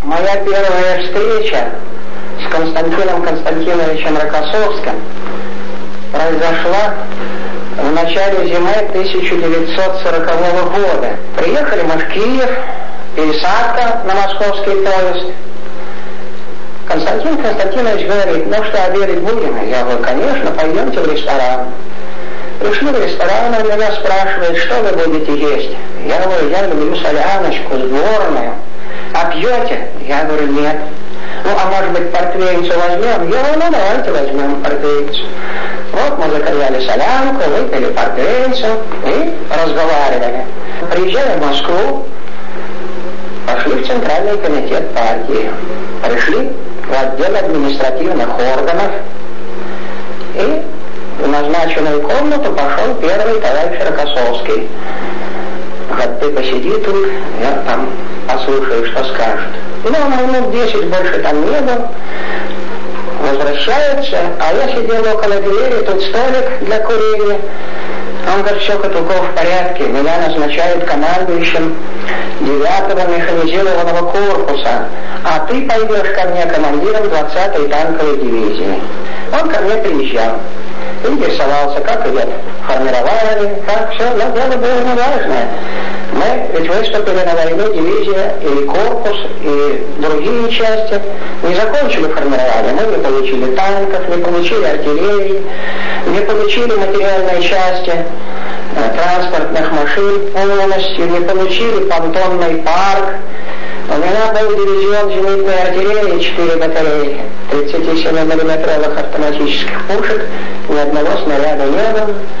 Моя первая встреча с Константином Константиновичем Рокоссовским произошла в начале зимы 1940 года. Приехали мы в Киев, пересадка на московский поезд. Константин Константинович говорит: ну что, обедать будем? Я говорю: конечно, пойдемте в ресторан. Пришли в ресторан, он меня спрашивает: что вы будете есть? Я говорю: я люблю соляночку сборную. А пьете? Я говорю: нет. Ну, а может быть, портвейницу возьмем? Я говорю: ну, давайте возьмем портвейницу. Вот мы заказали солянку, выпили портвейницу и разговаривали. Приезжали в Москву, пошли в Центральный комитет партии, пришли в отдел административных органов, и в назначенную комнату пошел первый товарищ Рокоссовский. Говорит: ты посиди тут, я там послушаю, что скажет. Ну, он минут 10 больше там не был. Возвращается, а я сидел около двери, тут столик для курения. Он говорит: все, Катуков, в порядке, меня назначают командующим 9-го механизированного корпуса, а ты пойдешь ко мне командиром 20-й танковой дивизии. Он ко мне приезжал, интересовался, как идет формирование, как все, но дело было неважное. Мы ведь выступили на войну, дивизия и корпус, и другие части, не закончили формирование. Мы не получили танков, не получили артиллерии, не получили материальной части транспортных машин полностью, не получили понтонный парк. У меня был дивизион зенитной артиллерии, 4 батареи, 37-мм автоматических пушек, ни одного снаряда не было.